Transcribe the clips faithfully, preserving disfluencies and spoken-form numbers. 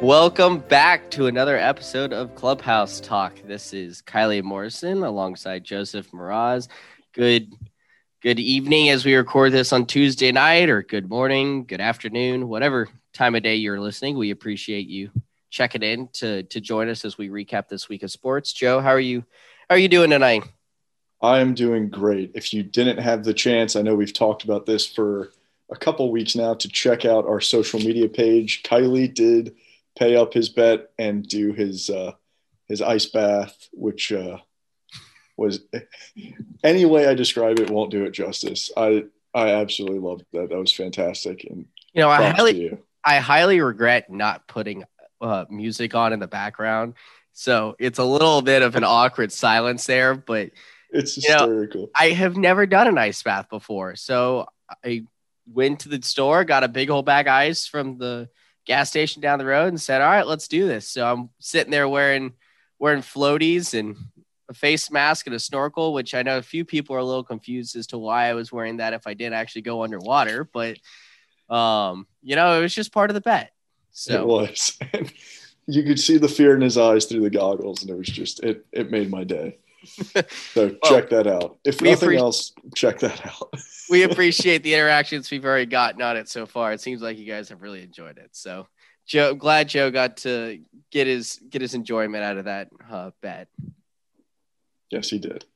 Welcome back to another episode of Clubhouse Talk. This is Kylie Morrison alongside Joseph Mraz. Good good evening as we record this on Tuesday night, or good morning, good afternoon, whatever time of day you're listening. We appreciate you checking in to to join us as we recap this week of sports. Joe, how are you how are you doing tonight? I am doing great. If you didn't have the chance, I know we've talked about this for a couple weeks now, to check out our social media page. Kylie did pay up his bet and do his uh, his ice bath, which uh, was any way I describe it won't do it justice. I I absolutely loved that. That was fantastic. And You know, I props to highly you. I highly regret not putting uh, music on in the background. So it's a little bit of an awkward silence there, but It's you know, hysterical. I have never done an ice bath before. So I went to the store, got a big old bag of ice from the gas station down the road and said, all right, let's do this. So I'm sitting there wearing, wearing floaties and a face mask and a snorkel, which I know a few people are a little confused as to why I was wearing that if I didn't actually go underwater, but um, you know, it was just part of the bet. So It was. And you could see the fear in his eyes through the goggles, and it was just, it, it made my day. So well, check that out. If nothing appreci- else, check that out. we appreciate the interactions we've already gotten on it so far. It seems like you guys have really enjoyed it. So Joe, I'm glad Joe got to get his, get his enjoyment out of that uh, bet. Yes, he did.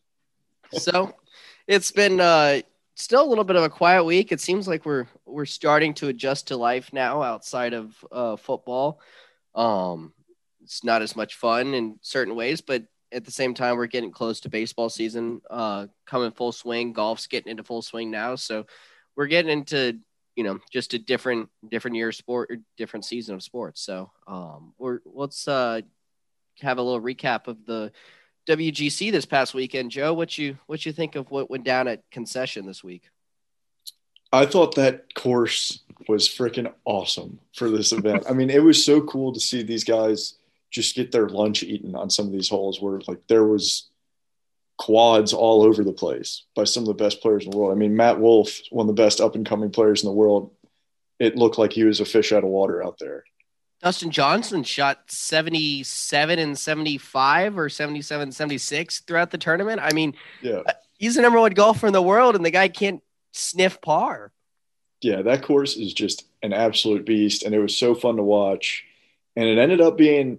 So it's been uh, still a little bit of a quiet week. It seems like we're, we're starting to adjust to life now outside of uh, football. Um, it's not as much fun in certain ways, but at the same time, we're getting close to baseball season, uh, coming full swing. Golf's getting into full swing now. So we're getting into, you know, just a different, different year of sport, or different season of sports. So um, we're, let's uh, have a little recap of the W G C this past weekend. Joe, what you, what you think of what went down at Concession this week? I thought that course was freaking awesome for this event. I mean, it was so cool to see these guys just get their lunch eaten on some of these holes, where like there was quads all over the place by some of the best players in the world. I mean, Matt Wolff, one of the best up and coming players in the world. It looked like he was a fish out of water out there. Dustin Johnson shot seventy-seven and seventy-five or seventy-seven, seventy-six throughout the tournament. I mean, Yeah. He's the number one golfer in the world, and the guy can't sniff par. Yeah, that course is just an absolute beast, and it was so fun to watch. And it ended up being,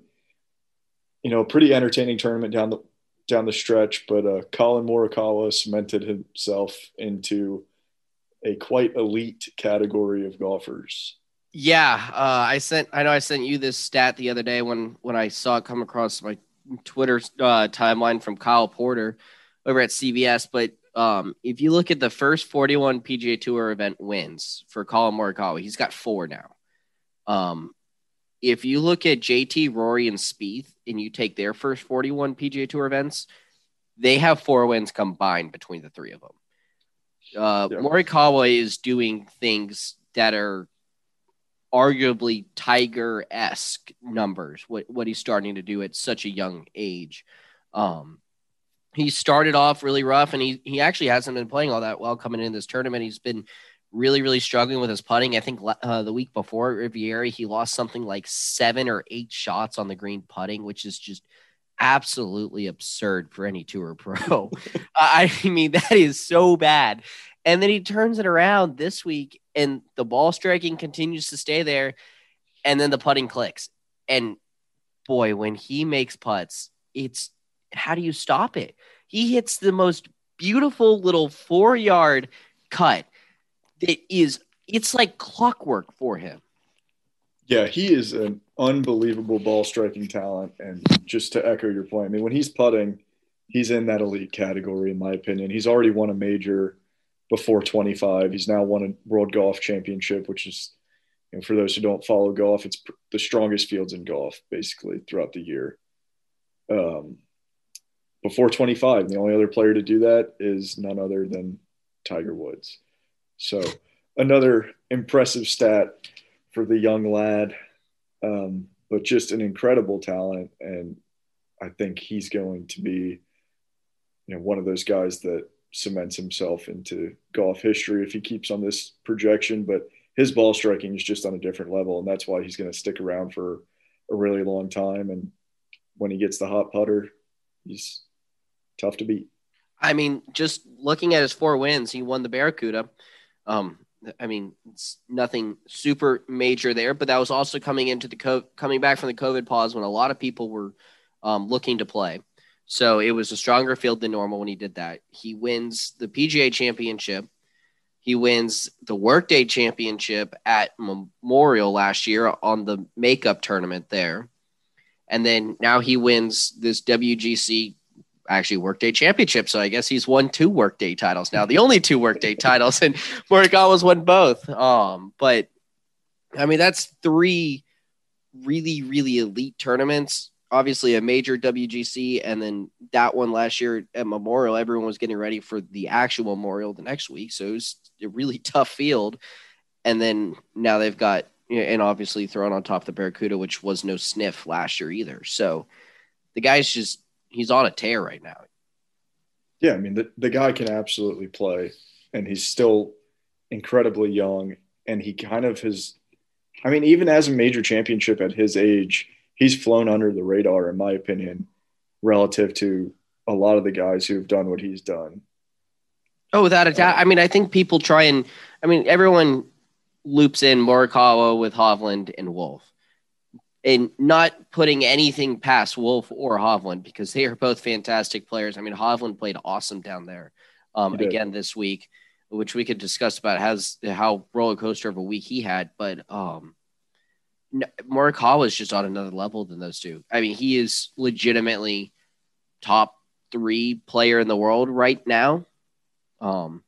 you know, a pretty entertaining tournament down the down the stretch. But uh, Colin Morikawa cemented himself into a quite elite category of golfers. Yeah, uh, I sent. I know I sent you this stat the other day when when I saw it come across my Twitter uh, timeline from Kyle Porter over at C B S. But um, if you look at the first forty-one P G A Tour event wins for Colin Morikawa, he's got four now. Um, if you look at J T, Rory, and Spieth, and you take their first forty-one P G A Tour events, they have four wins combined between the three of them. Uh, Yeah. Morikawa is doing things that are arguably Tiger-esque numbers, what, what he's starting to do at such a young age. Um, he started off really rough, and he he actually hasn't been playing all that well coming in this tournament. He's been really, really struggling with his putting. I think uh, the week before at Riviera, he lost something like seven or eight shots on the green putting, which is just absolutely absurd for any tour pro. I mean, that is so bad. And then he turns it around this week, and the ball striking continues to stay there, and then the putting clicks. And boy, when he makes putts, it's how do you stop it? He hits the most beautiful little four-yard cut that is, it's like clockwork for him. Yeah, he is an unbelievable ball striking talent. And just to echo your point, I mean, when he's putting, he's in that elite category, in my opinion. He's already won a major before twenty-five. He's now won a World Golf Championship, which is, you know, for those who don't follow golf, it's the strongest fields in golf, basically, throughout the year. Um, before twenty-five, the only other player to do that is none other than Tiger Woods. So another impressive stat for the young lad, um, but just an incredible talent. And I think he's going to be, you know, one of those guys that cements himself into golf history if he keeps on this projection. But his ball striking is just on a different level, and that's why he's going to stick around for a really long time. And when he gets the hot putter, he's tough to beat. I mean, just looking at his four wins, he won the Barracuda. Um, I mean, it's nothing super major there, but that was also coming into the co- coming back from the COVID pause when a lot of people were um, looking to play. So it was a stronger field than normal when he did that. He wins the P G A Championship. He wins the Workday Championship at Memorial last year on the makeup tournament there. And then now he wins this W G C, actually Workday Championship. So I guess he's won two Workday titles now, the only two Workday titles, and Morikawa's won both. Um, but I mean, that's three really, really elite tournaments. Obviously a major W G C, and then that one last year at Memorial, everyone was getting ready for the actual Memorial the next week. So it was a really tough field. And then now they've got, and obviously thrown on top the Barracuda, which was no sniff last year either. So the guy's just, he's on a tear right now. Yeah. I mean, the, the guy can absolutely play, and he's still incredibly young. And he kind of has, I mean, even as a major championship at his age, he's flown under the radar, in my opinion, relative to a lot of the guys who've done what he's done. Oh, without a doubt. I mean, I think people try and, I mean, everyone loops in Morikawa with Hovland and Wolff, and not putting anything past Wolff or Hovland because they are both fantastic players. I mean, Hovland played awesome down there um, again this week, which we could discuss about has how roller coaster of a week he had. But um, Morikawa is just on another level than those two. I mean, he is legitimately top three player in the world right now. Um,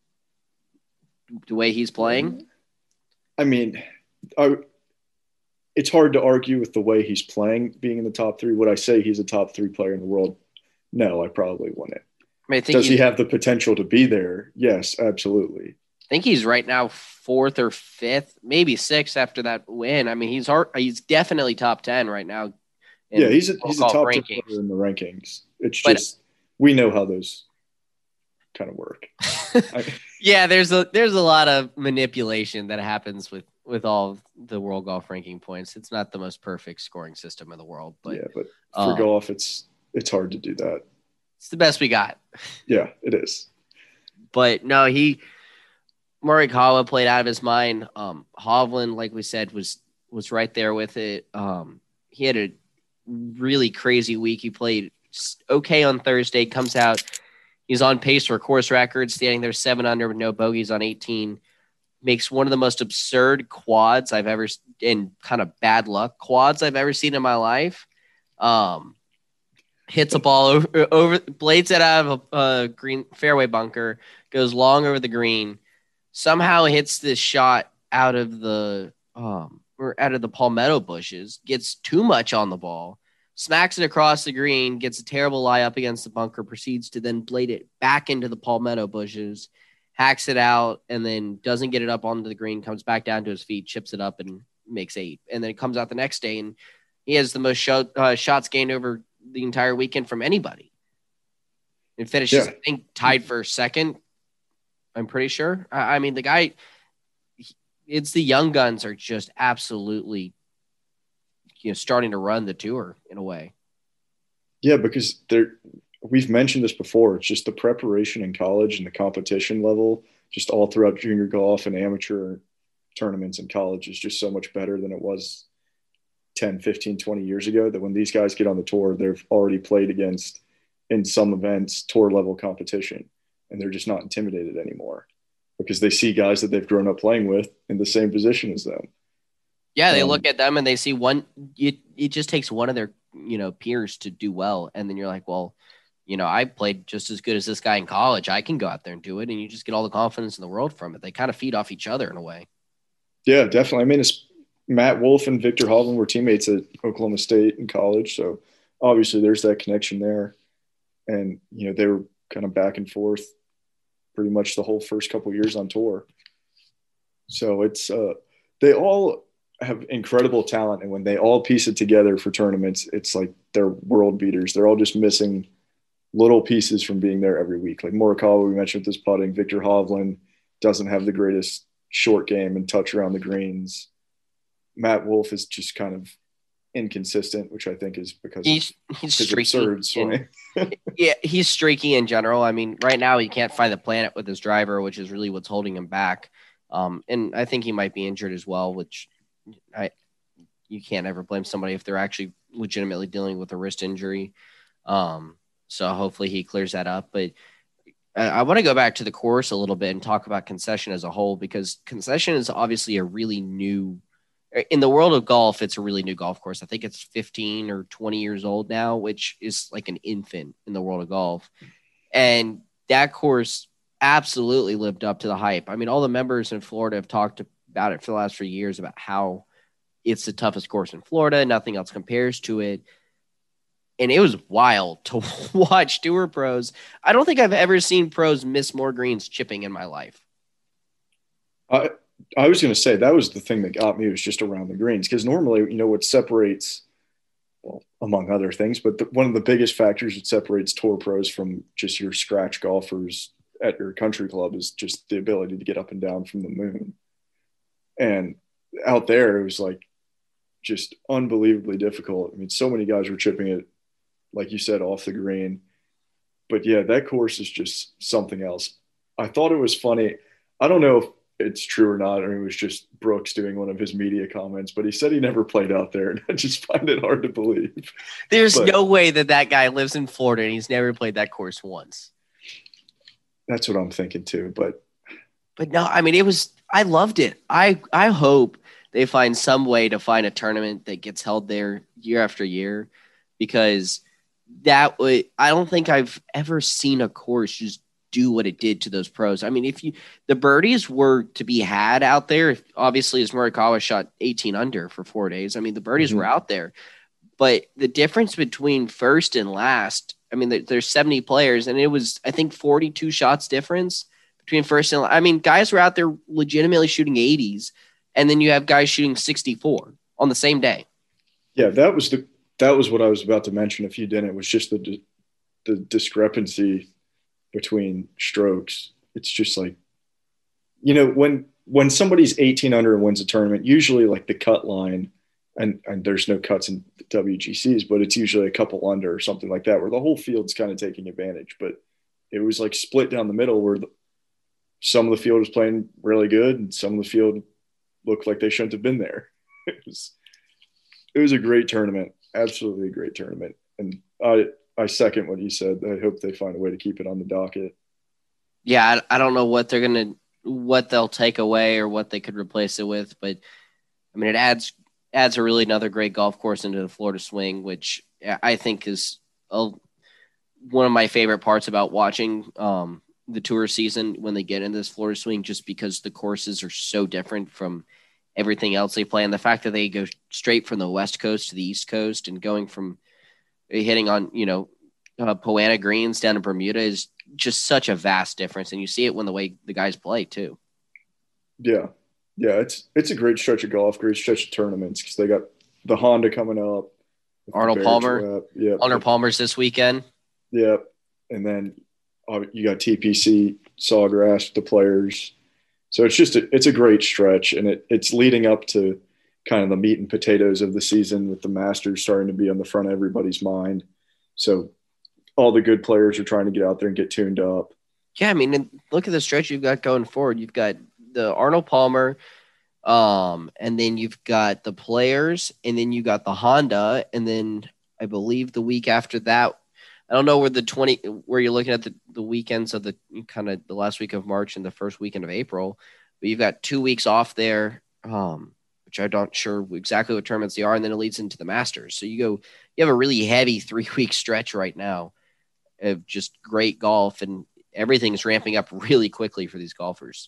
the way he's playing. I mean, I, it's hard to argue with the way he's playing, being in the top three. Would I say he's a top three player in the world? No, I probably wouldn't. I mean, I think Does he have the potential to be there? Yes, absolutely. I think he's right now fourth or fifth, maybe sixth after that win. I mean, he's hard, he's definitely top ten right now. Yeah, he's a, he's a top ten player in the rankings. It's but, just we know how those kind of work. I, yeah, there's a there's a lot of manipulation that happens with with all of the world golf ranking points. It's not the most perfect scoring system in the world, but yeah, but for um, golf, it's it's hard to do that. It's the best we got. Yeah, it is. But no, he Morikawa played out of his mind. Um, Hovland, like we said, was was right there with it. Um, he had a really crazy week. He played okay on Thursday. Comes out. He's on pace for course record, standing there seven under with no bogeys on eighteen. Makes one of the most absurd quads I've ever, and kind of bad luck quads I've ever seen in my life. Um, hits a ball over, over blades it out of a, a green fairway bunker, goes long over the green, somehow hits this shot out of the um or out of the palmetto bushes, gets too much on the ball, smacks it across the green, gets a terrible lie up against the bunker, proceeds to then blade it back into the palmetto bushes, hacks it out, and then doesn't get it up onto the green, comes back down to his feet, chips it up, and makes eight. And then it comes out the next day, and he has the most shot, uh, shots gained over the entire weekend from anybody. And finishes, yeah. I think, tied for second, I'm pretty sure. I, I mean, the guy, it's the young guns are just absolutely, you know, starting to run the tour in a way. Yeah, because they're, we've mentioned this before. It's just the preparation in college and the competition level, just all throughout junior golf and amateur tournaments in college is just so much better than it was ten, fifteen, twenty years ago, that when these guys get on the tour, they've already played against in some events tour level competition, and they're just not intimidated anymore because they see guys that they've grown up playing with in the same position as them. Yeah. They um, look at them and they see one, it, it just takes one of their, you know, peers to do well. And then you're like, well, you know, I played just as good as this guy in college. I can go out there and do it. And you just get all the confidence in the world from it. They kind of feed off each other in a way. Yeah, definitely. I mean, it's Matt Wolff and Victor Hovland were teammates at Oklahoma State in college. So obviously there's that connection there. And, you know, they were kind of back and forth pretty much the whole first couple of years on tour. So it's, uh, they all have incredible talent. And when they all piece it together for tournaments, it's like they're world beaters. They're all just missing little pieces from being there every week. Like Morikawa, we mentioned with this putting. Victor Hovland doesn't have the greatest short game and touch around the greens. Matt Wolff is just kind of inconsistent, which I think is because he's he's his streaky. absurd swing. Yeah, he's streaky in general. I mean, right now he can't find the planet with his driver, which is really what's holding him back. Um, and I think he might be injured as well, which I you can't ever blame somebody if they're actually legitimately dealing with a wrist injury. Um, so hopefully he clears that up. But I, I want to go back to the course a little bit and talk about Concession as a whole, because Concession is obviously a really new in the world of golf. It's a really new golf course. I think it's fifteen or twenty years old now, which is like an infant in the world of golf. And that course absolutely lived up to the hype. I mean, all the members in Florida have talked about it for the last few years about how it's the toughest course in Florida. Nothing else compares to it. And it was wild to watch tour pros. I don't think I've ever seen pros miss more greens chipping in my life. I I was going to say that was the thing that got me, was just around the greens, because normally, you know, what separates, well, among other things, but the, one of the biggest factors that separates tour pros from just your scratch golfers at your country club is just the ability to get up and down from the moon. And out there, it was like just unbelievably difficult. I mean, so many guys were chipping it, like you said, off the green. But yeah, that course is just something else. I thought it was funny. I don't know if it's true or not, or it was just Brooks doing one of his media comments, but he said he never played out there, and I just find it hard to believe. There's but, no way that that guy lives in Florida and he's never played that course once. That's what I'm thinking too. But, but no, I mean, it was, I loved it. I, I hope they find some way to find a tournament that gets held there year after year, because that would, I don't think I've ever seen a course just do what it did to those pros. I mean, if you, the birdies were to be had out there, obviously as Morikawa shot eighteen under for four days. I mean, the birdies mm-hmm. were out there, but the difference between first and last, I mean, there, there's seventy players, and it was, I think, forty-two shots difference between first and last. I mean, guys were out there legitimately shooting eighties, and then you have guys shooting sixty-four on the same day. Yeah, that was the, that was what I was about to mention. If you didn't, it was just the, the discrepancy between strokes. It's just like, you know, when when somebody's eighteen under and wins a tournament, usually like the cut line, and and there's no cuts in W G Cs, but it's usually a couple under or something like that, where the whole field's kind of taking advantage. But it was like split down the middle, where the, some of the field was playing really good and some of the field looked like they shouldn't have been there. It was it was a great tournament, absolutely a great tournament, and I. I second what he said. I hope they find a way to keep it on the docket. Yeah, I, I don't know what they're going to, what they'll take away or what they could replace it with, but I mean, it adds adds a really another great golf course into the Florida swing, which I think is a, one of my favorite parts about watching um, the tour season when they get into this Florida swing, just because the courses are so different from everything else they play, and the fact that they go straight from the West Coast to the East Coast and going from hitting on, you know, uh, Poa annua greens down in Bermuda is just such a vast difference. And you see it when the way the guys play too. Yeah. Yeah. It's, it's a great stretch of golf, great stretch of tournaments, because they got the Honda coming up. Arnold Palmer. Yeah. Arnold Palmer's this weekend. Yeah. And then uh, you got T P C, Sawgrass, the Players. So it's just, a, it's a great stretch, and it, it's leading up to kind of the meat and potatoes of the season, with the Masters starting to be on the front of everybody's mind. So all the good players are trying to get out there and get tuned up. Yeah, I mean, look at the stretch you've got going forward. You've got the Arnold Palmer, um, and then you've got the Players, and then you got the Honda, and then I believe the week after that, I don't know where the twenty where you're looking at the, the weekends of the kind of the last week of March and the first weekend of April, but you've got two weeks off there. Um, which I'm not sure exactly what tournaments they are, and then it leads into the Masters. So you go, you have a really heavy three-week stretch right now of just great golf, and everything's ramping up really quickly for these golfers.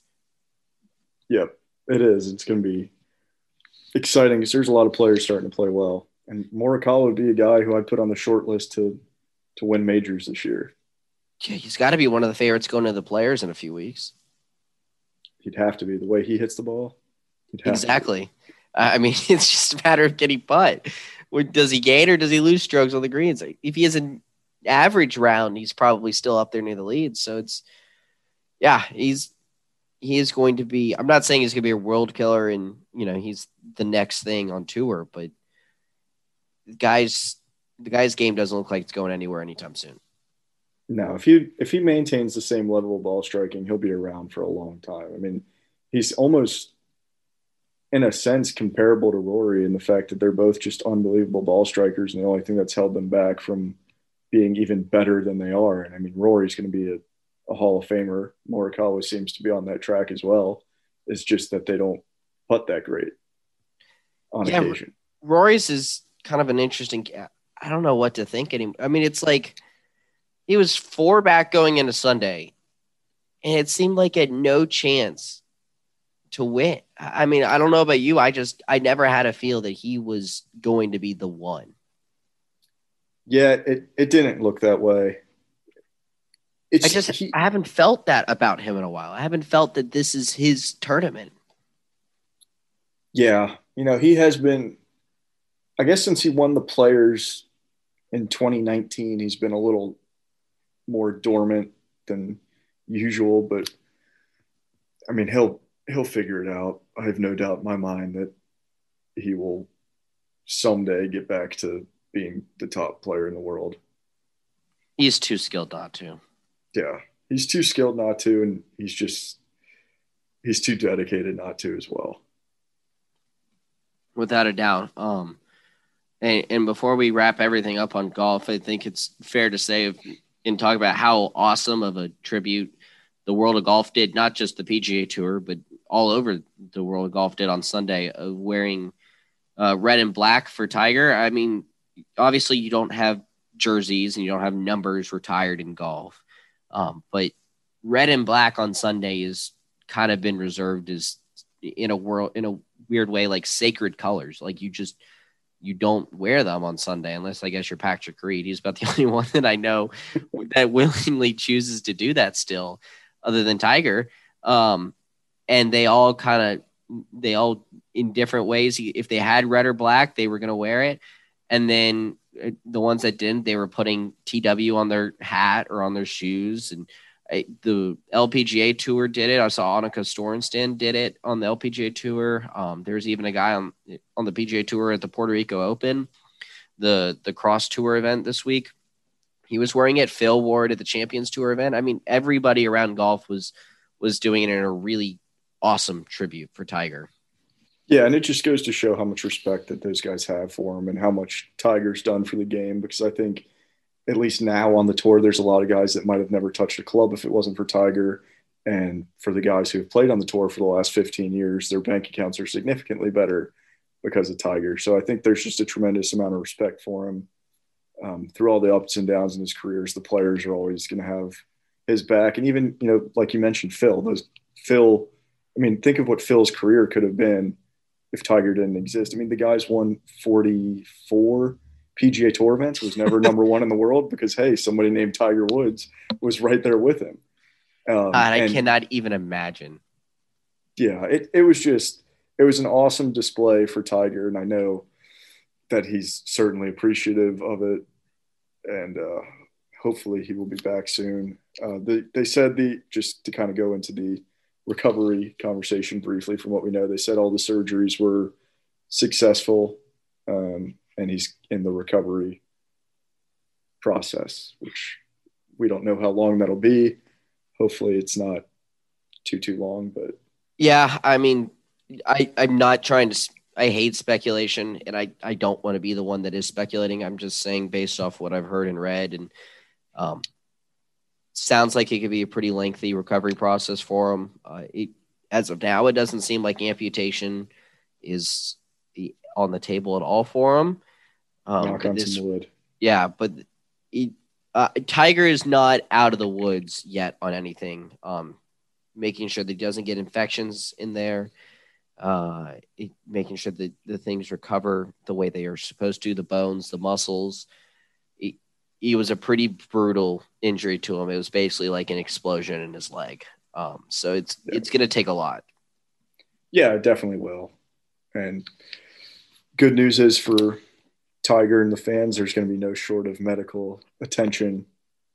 Yeah, it is. It's going to be exciting because there's a lot of players starting to play well. And Morikawa would be a guy who I'd put on the short list to to win majors this year. Yeah, he's got to be one of the favorites going to the Players in a few weeks. He'd have to be, the way he hits the ball. Exactly. I mean, it's just a matter of getting putt. Does he gain or does he lose strokes on the greens? If he has an average round, he's probably still up there near the lead. So it's, yeah, he's he is going to be. I'm not saying he's going to be a world killer, and you know he's the next thing on tour, but the guys, the guy's game doesn't look like it's going anywhere anytime soon. No, if he if he maintains the same level of ball striking, he'll be around for a long time. I mean, he's almost, in a sense, comparable to Rory in the fact that they're both just unbelievable ball strikers, and the only thing that's held them back from being even better than they are. And I mean, Rory's going to be a, a Hall of Famer. Morikawa seems to be on that track as well. It's just that they don't putt that great on yeah, occasion. Rory's is kind of an interesting. I don't know what to think anymore. I mean, it's like he was four back going into Sunday, and it seemed like he had no chance to win. I mean, I don't know about you. I just I never had a feel that he was going to be the one. Yeah, it, it didn't look that way. It's, I just he, I haven't felt that about him in a while. I haven't felt that this is his tournament. Yeah, you know, he has been, I guess since he won the Players in twenty nineteen, he's been a little more dormant than usual, but I mean, he'll he'll figure it out. I have no doubt in my mind that he will someday get back to being the top player in the world. He's too skilled not to. Yeah, he's too skilled not to, and he's just he's too dedicated not to as well. Without a doubt. Um, and, and before we wrap everything up on golf, I think it's fair to say and talk about how awesome of a tribute the World of Golf did, not just the P G A Tour, but all over the World of Golf did on Sunday, of wearing uh, red and black for Tiger. I mean, obviously you don't have jerseys and you don't have numbers retired in golf, um, but red and black on Sunday is kind of been reserved as in a world in a weird way, like sacred colors. Like you just you don't wear them on Sunday unless I guess you're Patrick Reed. He's about the only one that I know that willingly chooses to do that still, other than Tiger. Um, and they all kind of they all in different ways. If they had red or black, they were going to wear it. And then the ones that didn't, they were putting T W on their hat or on their shoes. And I, the L P G A Tour did it. I saw Annika Sorenstam did it on the L P G A Tour. Um, there's even a guy on on the P G A Tour at the Puerto Rico Open, the the Cross Tour event this week. He was wearing it. Phil wore it at the Champions Tour event. I mean, everybody around golf was was doing it in a really awesome tribute for Tiger. Yeah, and it just goes to show how much respect that those guys have for him and how much Tiger's done for the game, because I think at least now on the tour, there's a lot of guys that might have never touched a club if it wasn't for Tiger. And for the guys who have played on the tour for the last fifteen years, their bank accounts are significantly better because of Tiger. So I think there's just a tremendous amount of respect for him. Um, through all the ups and downs in his careers, the players are always going to have his back. And even, you know, like you mentioned, Phil, those Phil, I mean, think of what Phil's career could have been if Tiger didn't exist. I mean, the guy's won forty-four P G A Tour events, was never number one in the world because, hey, somebody named Tiger Woods was right there with him. Um, God, I and, cannot even imagine. Yeah, it, it was just, it was an awesome display for Tiger. And I know that he's certainly appreciative of it. And uh, hopefully he will be back soon. Uh, they, they said the, just to kind of go into the recovery conversation briefly from what we know, they said all the surgeries were successful. Um, and he's in the recovery process, which we don't know how long that'll be. Hopefully it's not too, too long, but yeah, I mean, I, I'm not trying to, I hate speculation and I, I don't want to be the one that is speculating. I'm just saying based off what I've heard and read, and um, sounds like it could be a pretty lengthy recovery process for him. Uh, it, as of now, it doesn't seem like amputation is on the table at all for him. Um, knock on this, some wood. Yeah, but it, uh, Tiger is not out of the woods yet on anything. Um, making sure that he doesn't get infections in there, uh, it, making sure that the things recover the way they are supposed to, the bones, the muscles. It, it was a pretty brutal injury to him. It was basically like an explosion in his leg. Um, so it's yeah. it's going to take a lot. Yeah, it definitely will. And good news is for Tiger and the fans, there's going to be no short of medical attention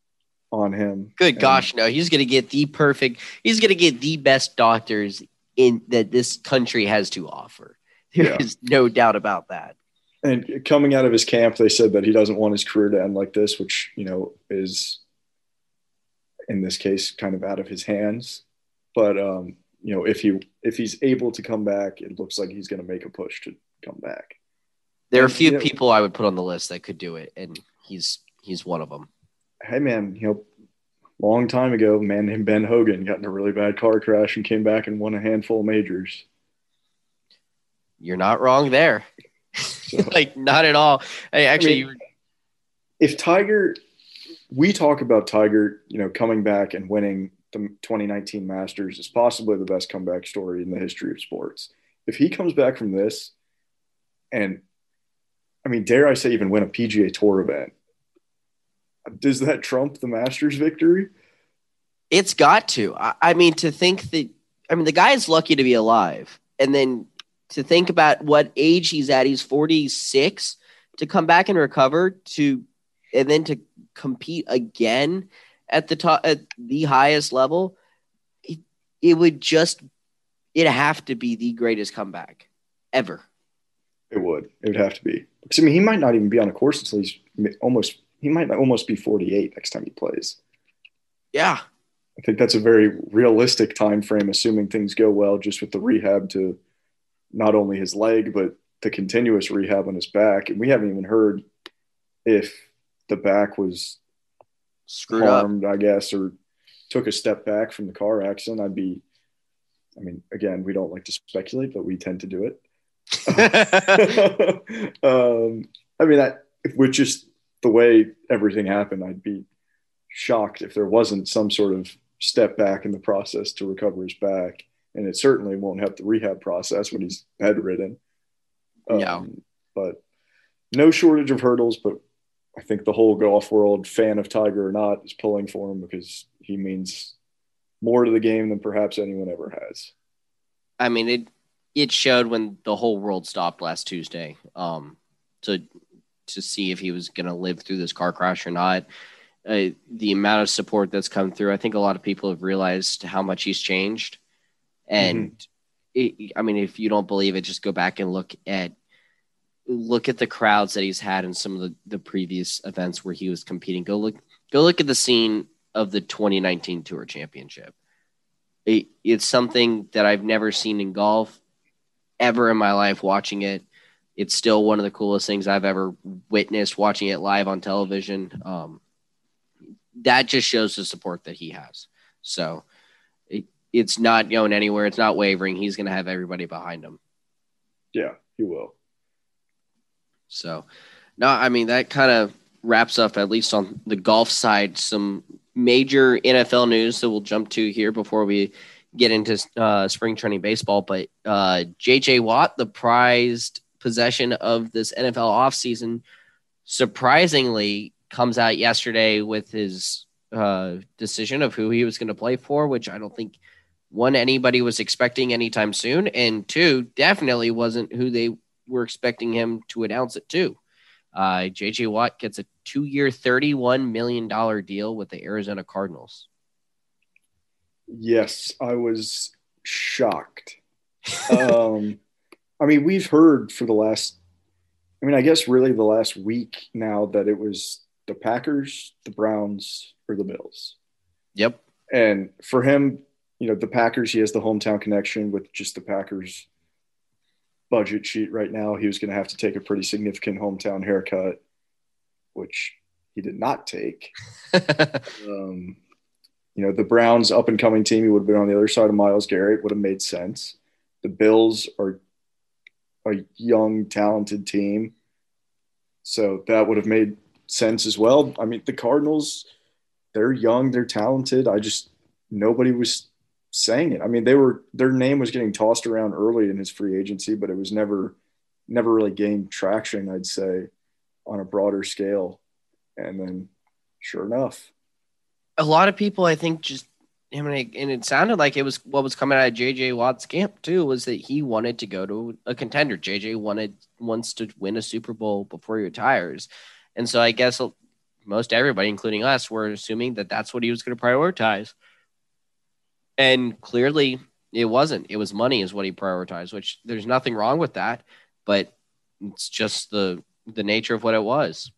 on him. Good And, gosh, no. He's going to get the perfect – he's going to get the best doctors in that this country has to offer. There yeah. is no doubt about that. And coming out of his camp, they said that he doesn't want his career to end like this, which, you know, is in this case kind of out of his hands. But, um, you know, if he if he's able to come back, it looks like he's going to make a push to come back. There are And, a few you know, people I would put on the list that could do it, and he's he's one of them. Hey, man, you know, long time ago, a man named Ben Hogan got in a really bad car crash and came back and won a handful of majors. You're not wrong there. So, like, not at all. Hey, actually, I mean, you were... if Tiger, we talk about Tiger, you know, coming back and winning the twenty nineteen Masters is possibly the best comeback story in the history of sports. If he comes back from this and, I mean, dare I say even win a P G A Tour event, does that trump the Masters victory? It's got to. I, I mean, to think that, I mean, the guy is lucky to be alive. And then to think about what age he's at, he's forty-six, to come back and recover to, and then to compete again at the top, at the highest level, it, it would just, it'd have to be the greatest comeback ever. It would. It would have to be. Because, I mean, he might not even be on a course until he's almost, he might almost be forty-eight next time he plays. Yeah. I think that's a very realistic time frame, assuming things go well, just with the rehab to not only his leg, but the continuous rehab on his back. And we haven't even heard if the back was screwed harmed, up, I guess, or took a step back from the car accident. I'd be, I mean, again, we don't like to speculate, but we tend to do it. um, I mean, I, with just the way everything happened, I'd be shocked if there wasn't some sort of step back in the process to recover his back. And it certainly won't have the rehab process when he's bedridden. Um, no. But no shortage of hurdles, but I think the whole golf world, fan of Tiger or not, is pulling for him because he means more to the game than perhaps anyone ever has. I mean, it it showed when the whole world stopped last Tuesday um, to to see if he was going to live through this car crash or not. Uh, the amount of support that's come through, I think a lot of people have realized how much he's changed. And mm-hmm. it, I mean, if you don't believe it, just go back and look at look at the crowds that he's had in some of the, the previous events where he was competing. Go look, go look at the scene of the twenty nineteen Tour Championship. It, it's something that I've never seen in golf ever in my life. Watching it, it's still one of the coolest things I've ever witnessed. Watching it live on television, um, that just shows the support that he has. So it, it's not going anywhere. It's not wavering. He's going to have everybody behind him. Yeah, he will. So, no, I mean, that kind of wraps up, at least on the golf side, some major N F L news that we'll jump to here before we get into uh, spring training baseball. But uh, J J Watt, the prized possession of this N F L offseason, surprisingly comes out yesterday with his uh, decision of who he was going to play for, which I don't think, one, anybody was expecting anytime soon, and two, definitely wasn't who they were expecting him to announce it to. Uh, J J Watt gets a two-year, thirty-one million dollars deal with the Arizona Cardinals. Yes, I was shocked. um, I mean, we've heard for the last, I mean, I guess really the last week now that it was the Packers, the Browns, or the Bills. Yep. And for him, you know, the Packers, he has the hometown connection with just the Packers budget sheet right now. He was going to have to take a pretty significant hometown haircut, which he did not take. um, you know, the Browns up and coming team, he would have been on the other side of Myles Garrett, would have made sense. The Bills are a young, talented team, so that would have made sense as well. I mean, the Cardinals, they're young, they're talented. I just, nobody was saying it. I mean, they were, their name was getting tossed around early in his free agency, but it was never, never really gained traction, I'd say, on a broader scale. And then sure enough, a lot of people, I think, just, I mean, and it sounded like it was what was coming out of J J Watt's camp too, was that he wanted to go to a contender. J J wanted, wants to win a Super Bowl before he retires. And so I guess most everybody, including us, were assuming that that's what he was going to prioritize. And clearly it wasn't. It was money is what he prioritized, which there's nothing wrong with that, but it's just the the nature of what it was.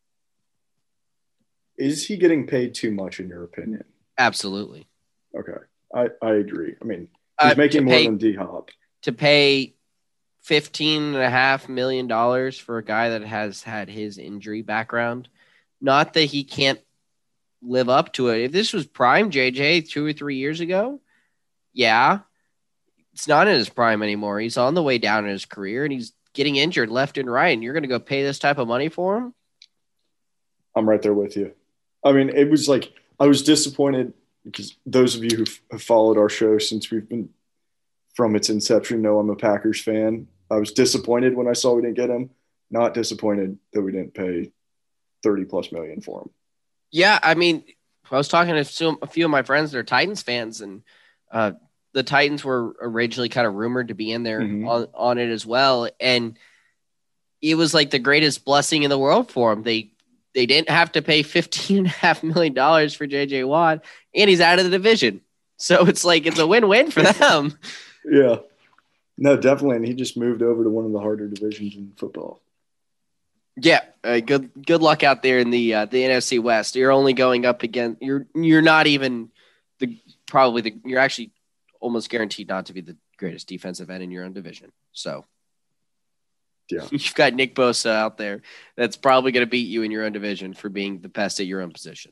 Is he getting paid too much in your opinion? Absolutely. Okay. I, I agree. I mean, he's Uh, making more pay, than D-Hop. To pay fifteen and a half million dollars for a guy that has had his injury background. Not that he can't live up to it. If this was prime J J two or three years ago, yeah, it's not in his prime anymore. He's on the way down in his career and he's getting injured left and right. And you're going to go pay this type of money for him? I'm right there with you. I mean, it was like, I was disappointed because those of you who have followed our show since we've been from its inception know I'm a Packers fan. I was disappointed when I saw we didn't get him. Not disappointed that we didn't pay thirty plus million for him. Yeah, I mean, I was talking to some, a few of my friends that are Titans fans, and uh, the Titans were originally kind of rumored to be in there mm-hmm. on, on it as well. And it was like the greatest blessing in the world for them. They they didn't have to pay fifteen and a half million dollars for J J Watt, and he's out of the division. So it's like it's a win-win for them. Yeah. No, definitely. And he just moved over to one of the harder divisions in football. Yeah, uh, good good luck out there in the uh, the N F C West. You're only going up against you're you're not even the probably the you're actually almost guaranteed not to be the greatest defensive end in your own division. So yeah, you've got Nick Bosa out there that's probably going to beat you in your own division for being the best at your own position.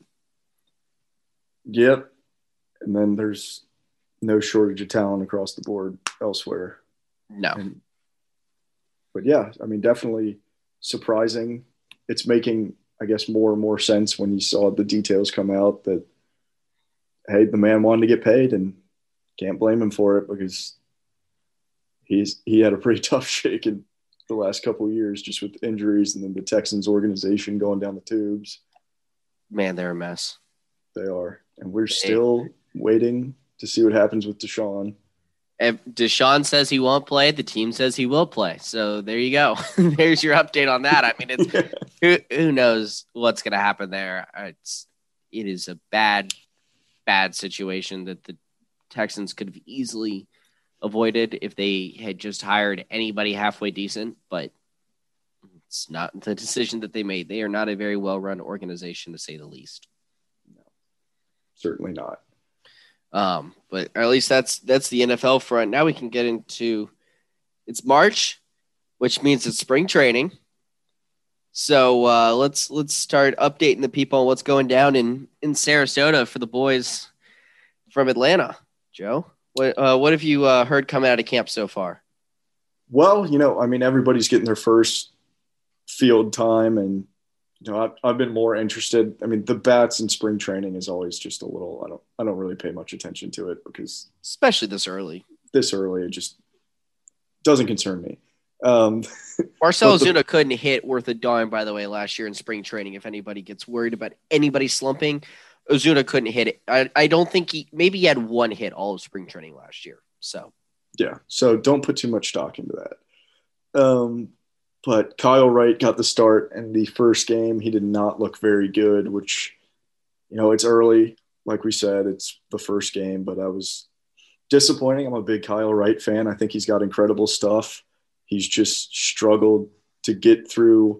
Yep, and then there's no shortage of talent across the board elsewhere. No, and, but yeah, I mean, definitely. Surprising. It's making, I guess, more and more sense when you saw the details come out that, hey, the man wanted to get paid and can't blame him for it because he's he had a pretty tough shake in the last couple of years just with injuries and then the Texans organization going down the tubes. Man, they're a mess. They are. And we're still waiting to see what happens with Deshaun. If Deshaun says he won't play, the team says he will play. So there you go. There's your update on that. I mean, it's yeah. who, who knows what's going to happen there. It's it is a bad, bad situation that the Texans could have easily avoided if they had just hired anybody halfway decent. But it's not the decision that they made. They are not a very well-run organization, to say the least. No, certainly not. Um, but at least that's that's the N F L front. Now we can get into it's March, which means it's spring training. So uh, let's let's start updating the people on what's going down in, in Sarasota for the boys from Atlanta. Joe, what uh, what have you uh, heard coming out of camp so far? Well, you know, I mean, everybody's getting their first field time, and you know, I've, I've been more interested. I mean, the bats in spring training is always just a little. I don't. I don't really pay much attention to it because, especially this early. This early, it just doesn't concern me. Um, Marcell Ozuna the, couldn't hit worth a dime, by the way, last year in spring training. If anybody gets worried about anybody slumping, Ozuna couldn't hit it. I, I don't think he maybe he had one hit all of spring training last year. So yeah, so don't put too much stock into that. Um, but Kyle Wright got the start in the first game. He did not look very good, which, you know, it's early. Like we said, it's the first game, but I was disappointing. I'm a big Kyle Wright fan. I think he's got incredible stuff. He's just struggled to get through.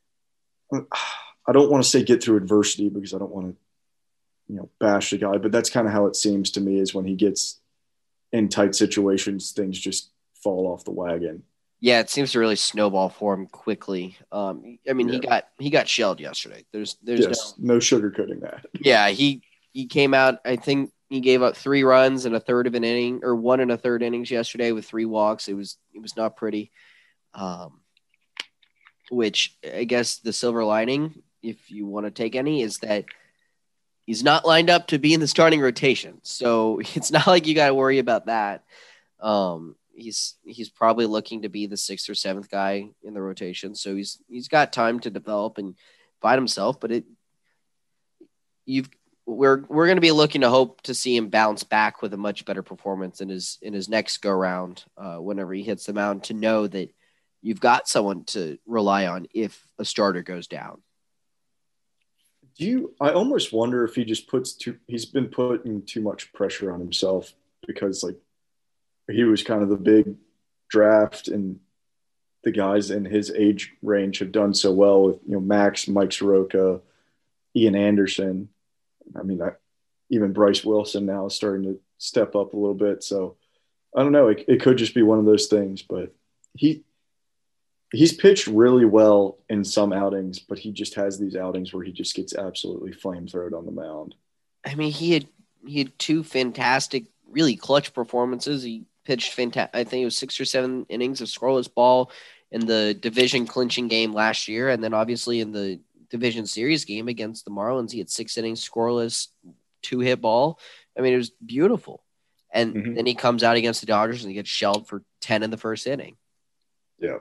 I don't want to say get through adversity because I don't want to, you know, bash the guy, but that's kind of how it seems to me is when he gets in tight situations, things just fall off the wagon. Yeah, it seems to really snowball for him quickly. Um, I mean, yeah. he got he got shelled yesterday. There's there's yes, no, no sugarcoating that. Yeah, he he came out. I think he gave up three runs and a third of an inning, or one and a third innings yesterday with three walks. It was it was not pretty. Um, which I guess the silver lining, if you want to take any, is that he's not lined up to be in the starting rotation. So it's not like you got to worry about that. Um, he's he's probably looking to be the sixth or seventh guy in the rotation. So he's he's got time to develop and find himself. But it you've we're we're going to be looking to hope to see him bounce back with a much better performance in his in his next go round uh, whenever he hits the mound, to know that you've got someone to rely on if a starter goes down. Do you? I almost wonder if he just puts too. He's been putting too much pressure on himself because like he was kind of the big draft, and the guys in his age range have done so well with you know Max, Mike Soroka, Ian Anderson. I mean, I, even Bryce Wilson now is starting to step up a little bit. So I don't know. It, it could just be one of those things, but he he's pitched really well in some outings, but he just has these outings where he just gets absolutely flamethrowed on the mound. I mean, he had he had two fantastic, really clutch performances. He pitched fantastic. I think it was six or seven innings of scoreless ball in the division clinching game last year, and then obviously in the division series game against the Marlins, he had six innings scoreless, two hit ball. I mean, it was beautiful. And mm-hmm. then he comes out against the Dodgers and he gets shelled for ten in the first inning. Yeah.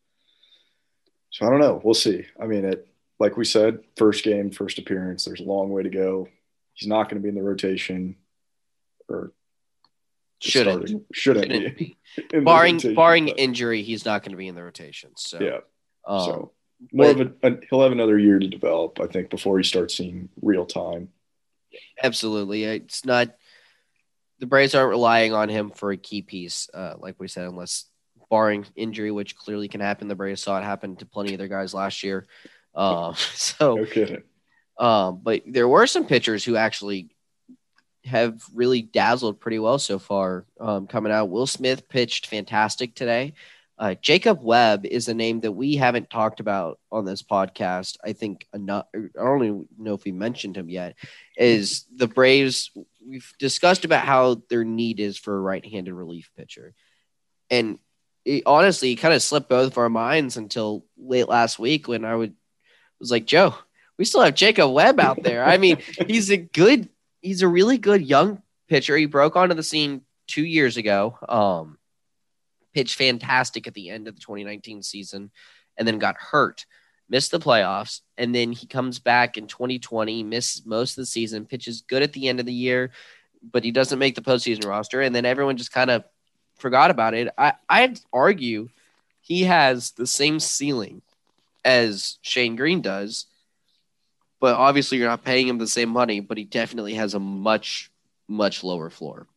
So I don't know. We'll see. I mean, it like we said, first game, first appearance. There's a long way to go. He's not going to be in the rotation, or shouldn't starting. shouldn't, shouldn't be. be. barring barring but. injury, he's not going to be in the rotation. So yeah. Um, so more but, of a, a he'll have another year to develop, I think, before he starts seeing real time. Absolutely, it's not. The Braves aren't relying on him for a key piece, uh, like we said, unless barring injury, which clearly can happen. The Braves saw it happen to plenty of their guys last year. Um, so, no kidding. Um, but there were some pitchers who actually have really dazzled pretty well so far um, coming out. Will Smith pitched fantastic today. Uh, Jacob Webb is a name that we haven't talked about on this podcast. I think enough, I don't even know if we mentioned him yet. Is the Braves? We've discussed about how their need is for a right-handed relief pitcher, and it, honestly, it kind of slipped both of our minds until late last week when I would was like, Joe, we still have Jacob Webb out there. I mean, he's a good, he's a really good young pitcher. He broke onto the scene two years ago. Um, pitched fantastic at the end of the twenty nineteen season, and then got hurt, missed the playoffs, and then he comes back in twenty twenty, missed most of the season, pitches good at the end of the year, but he doesn't make the postseason roster, and then everyone just kind of forgot about it. I, I'd argue he has the same ceiling as Shane Green does, but obviously you're not paying him the same money, but he definitely has a much, much lower floor.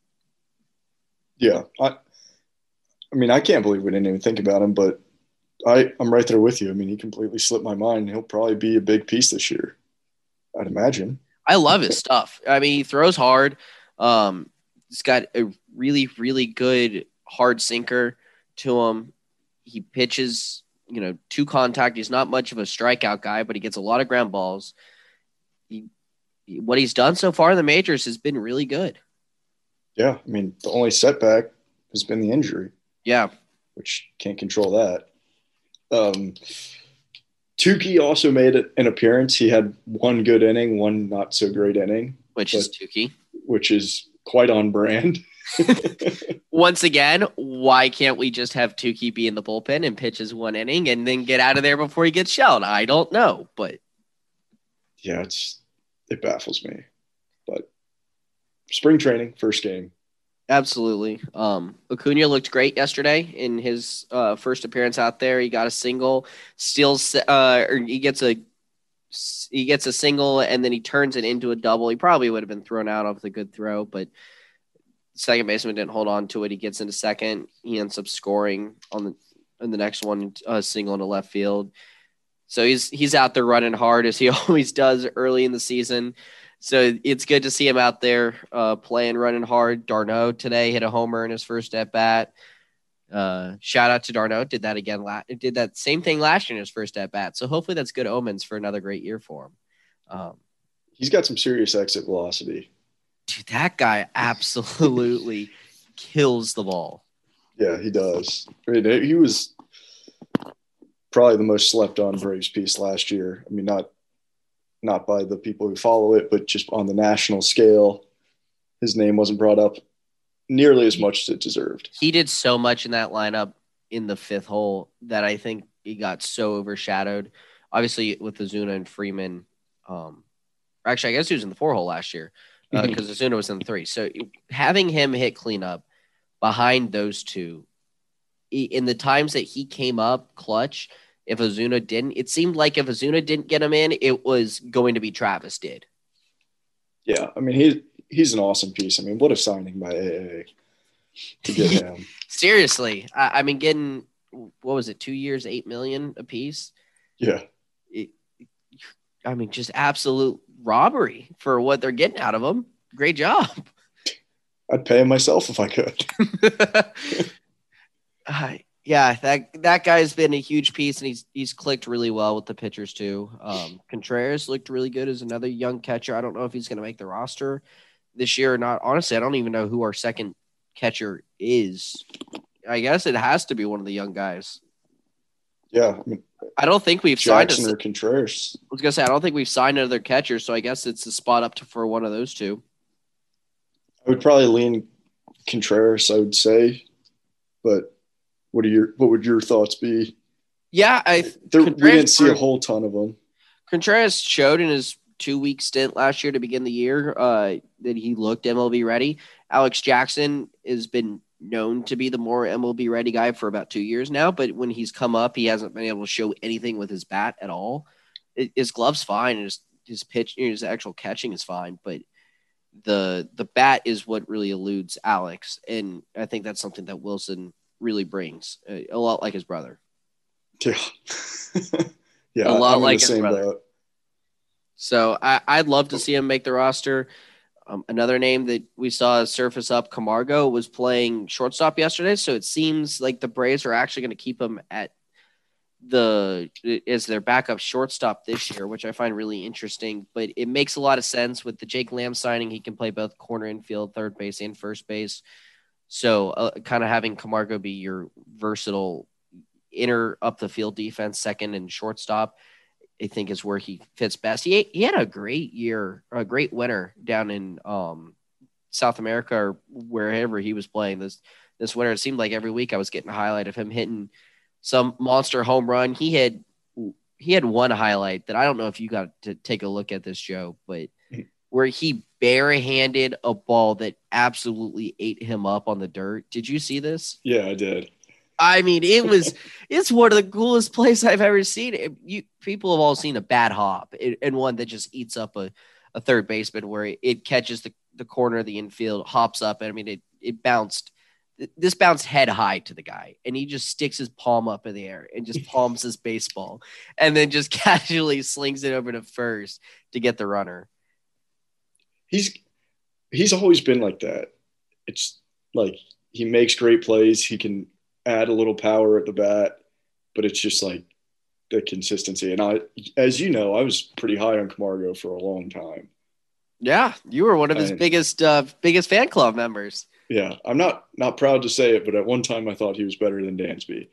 Yeah, I I mean, I can't believe we didn't even think about him, but I, I'm right there with you. I mean, he completely slipped my mind. He'll probably be a big piece this year, I'd imagine. I love his stuff. I mean, he throws hard. Um, he's got a really, really good hard sinker to him. He pitches, you know, to contact. He's not much of a strikeout guy, but he gets a lot of ground balls. He, what he's done so far in the majors has been really good. Yeah, I mean, the only setback has been the injury. Yeah. Which can't control that. Um, Tukey also made an appearance. He had one good inning, one not so great inning. Which is Tukey. Which is quite on brand. Once again, why can't we just have Tukey be in the bullpen and pitch his one inning and then get out of there before he gets shelled? I don't know, but. Yeah, it's it baffles me. But spring training, first game. Absolutely. Um, Acuna looked great yesterday in his uh, first appearance out there. He got a single, steals, uh, or he gets a he gets a single, and then he turns it into a double. He probably would have been thrown out off the good throw, but second baseman didn't hold on to it. He gets into second. He ends up scoring on the in the next one, a single into left field. So he's he's out there running hard as he always does early in the season. So it's good to see him out there uh, playing, running hard. d'Arnaud today hit a homer in his first at bat. Uh, shout out to d'Arnaud. Did that again. La- did that same thing last year in his first at bat. So hopefully that's good omens for another great year for him. Um, He's got some serious exit velocity. Dude, that guy absolutely kills the ball. Yeah, he does. I mean, he was probably the most slept on Braves piece last year. I mean, not. Not by the people who follow it, but just on the national scale, his name wasn't brought up nearly as much as it deserved. He did so much in that lineup in the fifth hole that I think he got so overshadowed. Obviously, with Ozuna and Freeman, um, actually, I guess he was in the four hole last year because uh, Ozuna was in the three. So having him hit cleanup behind those two, in the times that he came up clutch, if Ozuna didn't. It seemed like if Ozuna didn't get him in, it was going to be Travis did. Yeah, I mean, he, he's an awesome piece. I mean, what a signing by A A to get him. Seriously. I, I mean, getting, what was it, two years, eight million a piece? Yeah. It, I mean, just absolute robbery for what they're getting out of him. Great job. I'd pay him myself if I could. uh, yeah, that that guy's been a huge piece, and he's he's clicked really well with the pitchers too. Um, Contreras looked really good as another young catcher. I don't know if he's going to make the roster this year or not. Honestly, I don't even know who our second catcher is. I guess it has to be one of the young guys. Yeah, I mean, I don't think we've Jackson signed or Contreras. I was gonna say I don't think we've signed another catcher, so I guess it's a spot up to for one of those two. I would probably lean Contreras, I would say, but what are your what would your thoughts be? Yeah, I there, we didn't see a whole ton of them. Contreras showed in his two-week stint last year to begin the year uh, that he looked M L B ready. Alex Jackson has been known to be the more M L B ready guy for about two years now, but when he's come up, he hasn't been able to show anything with his bat at all. It, his glove's fine, and his his pitch, his actual catching is fine, but the the bat is what really eludes Alex, and I think that's something that Wilson really brings, a, a lot like his brother. Yeah, yeah, a lot I'm like his brother. Boat. So I, I'd love to see him make the roster. Um, another name that we saw surface up, Camargo, was playing shortstop yesterday, so it seems like the Braves are actually going to keep him at the as their backup shortstop this year, which I find really interesting. But it makes a lot of sense with the Jake Lamb signing. He can play both corner infield, third base, and first base. So uh, kind of having Camargo be your versatile inner up the field defense, second and shortstop, I think is where he fits best. He he had a great year, a great winter down in um, South America or wherever he was playing this this winter. It seemed like every week I was getting a highlight of him hitting some monster home run. He had he had one highlight that I don't know if you got to take a look at this, Joe, but where he barehanded a ball that absolutely ate him up on the dirt. Did you see this? Yeah, I did. I mean, it was, it's one of the coolest plays I've ever seen. You people have all seen a bad hop and one that just eats up a, a third baseman where it, it catches the, the corner of the infield, hops up. And I mean, it, it bounced, this bounced head high to the guy, and he just sticks his palm up in the air and just palms his baseball and then just casually slings it over to first to get the runner. He's, he's always been like that. It's like, he makes great plays. He can add a little power at the bat, but it's just like the consistency. And I, as you know, I was pretty high on Camargo for a long time. Yeah, you were one of his and, biggest, uh, biggest fan club members. Yeah, I'm not not proud to say it, but at one time I thought he was better than Dansby.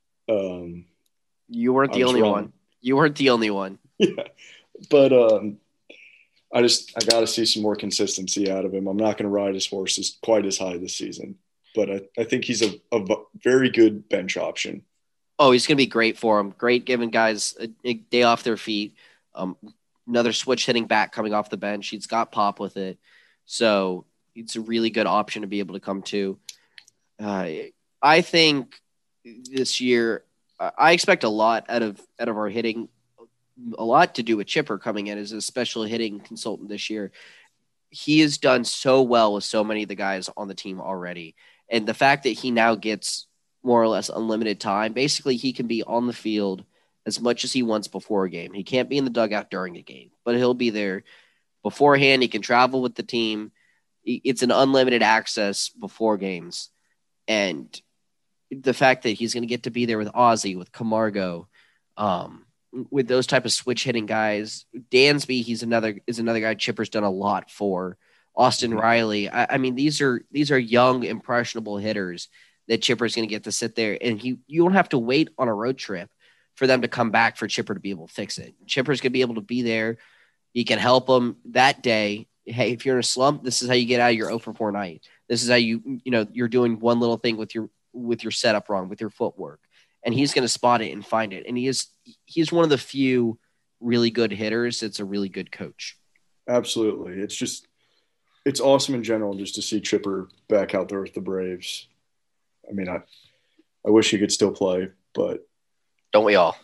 Um, you weren't the only wrong. one. You weren't the only one. Yeah, but um, I just I got to see some more consistency out of him. I'm not going to ride his horses quite as high this season, but I, I think he's a, a very good bench option. Oh, he's going to be great for him. Great giving guys a, a day off their feet. Um, another switch hitting back coming off the bench. He's got pop with it. So it's a really good option to be able to come to. Uh, I think this year, I expect a lot out of out of our hitting, a lot to do with Chipper coming in as a special hitting consultant this year. He has done so well with so many of the guys on the team already. And the fact that he now gets more or less unlimited time, basically he can be on the field as much as he wants before a game. He can't be in the dugout during a game, but he'll be there beforehand. He can travel with the team. It's an unlimited access before games. And the fact that he's going to get to be there with Ozzie, with Camargo, um, with those type of switch hitting guys, Dansby, he's another, is another guy Chipper's done a lot for. Austin mm-hmm. Riley. I, I mean, these are, these are young, impressionable hitters that Chipper's going to get to sit there, and he, you don't have to wait on a road trip for them to come back for Chipper to be able to fix it. Chipper's going to be able to be there. He can help them that day. Hey, if you're in a slump, this is how you get out of your oh for four night. This is how you, you know, you're doing one little thing with your, with your setup wrong, with your footwork, and he's going to spot it and find it. And he is, he's one of the few really good hitters. It's a really good coach. Absolutely. It's just, it's awesome in general just to see Chipper back out there with the Braves. I mean, I, I wish he could still play, but don't we all?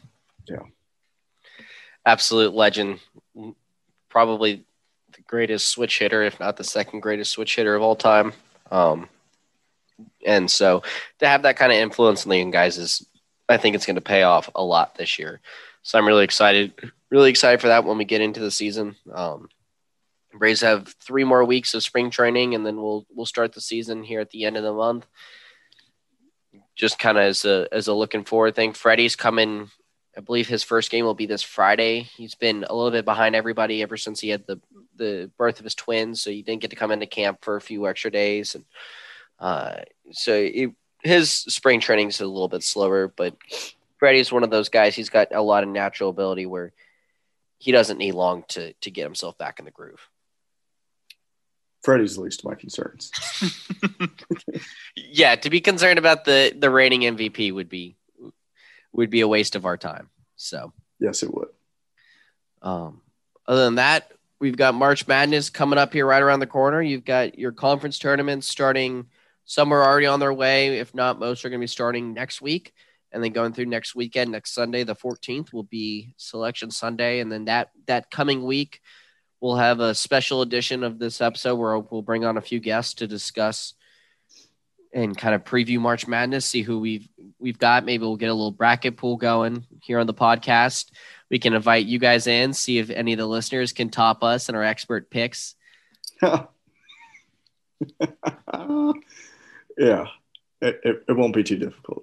Yeah. Absolute legend. Probably the greatest switch hitter, if not the second greatest switch hitter of all time. Um, and so to have that kind of influence in the young guys is, I think it's going to pay off a lot this year. So I'm really excited, really excited for that when we get into the season. Um, Braves have three more weeks of spring training, and then we'll we'll start the season here at the end of the month. Just kind of as a as a looking forward thing. Freddie's coming. I believe his first game will be this Friday. He's been a little bit behind everybody ever since he had the the birth of his twins, so he didn't get to come into camp for a few extra days, and uh, so it, his spring training is a little bit slower. But Freddie's one of those guys. He's got a lot of natural ability where he doesn't need long to to get himself back in the groove. Freddie's the least of my concerns. Yeah, to be concerned about the the reigning M V P would be would be a waste of our time. So yes, it would. Um, other than that, we've got March Madness coming up here right around the corner. You've got your conference tournaments starting. Some are already on their way. If not, most are going to be starting next week. And then going through next weekend, next Sunday, the fourteenth, will be Selection Sunday. And then that that coming week, we'll have a special edition of this episode where we'll bring on a few guests to discuss and kind of preview March Madness, see who we've we've got. Maybe we'll get a little bracket pool going here on the podcast. We can invite you guys in, see if any of the listeners can top us in our expert picks. Yeah, it, it, it won't be too difficult.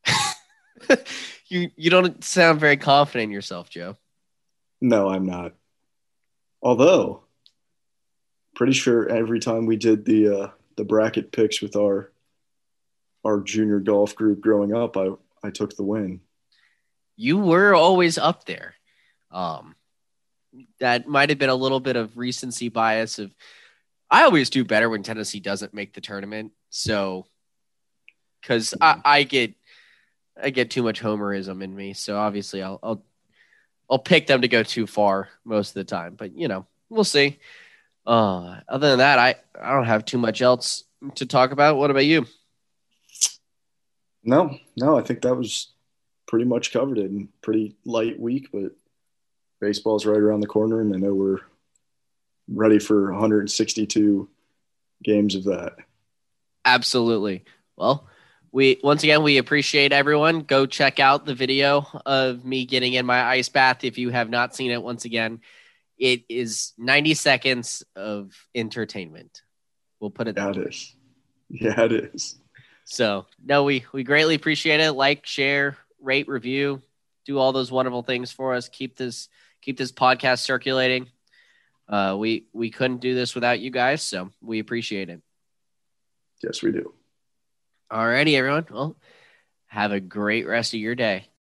you you don't sound very confident in yourself, Joe. No, I'm not. Although, pretty sure every time we did the uh, the bracket picks with our our junior golf group growing up, I I took the win. You were always up there. Um, that might have been a little bit of recency bias. Of I always do better when Tennessee doesn't make the tournament. So, because I, I get I get too much homerism in me. So obviously I'll I'll I'll pick them to go too far most of the time. But you know, we'll see. Uh, other than that, I, I don't have too much else to talk about. What about you? No, no, I think that was pretty much covered it. And pretty light week, but baseball's right around the corner, and I know we're ready for one hundred sixty-two games of that. Absolutely. Well, we once again we appreciate everyone. Go check out the video of me getting in my ice bath if you have not seen it. Once again, it is ninety seconds of entertainment. We'll put it that yeah, way. It is. Yeah, it is. So, no, we, we greatly appreciate it. Like, share, rate, review, do all those wonderful things for us. Keep this keep this podcast circulating. Uh, we we couldn't do this without you guys, so we appreciate it. Yes, we do. All righty, everyone. Well, have a great rest of your day.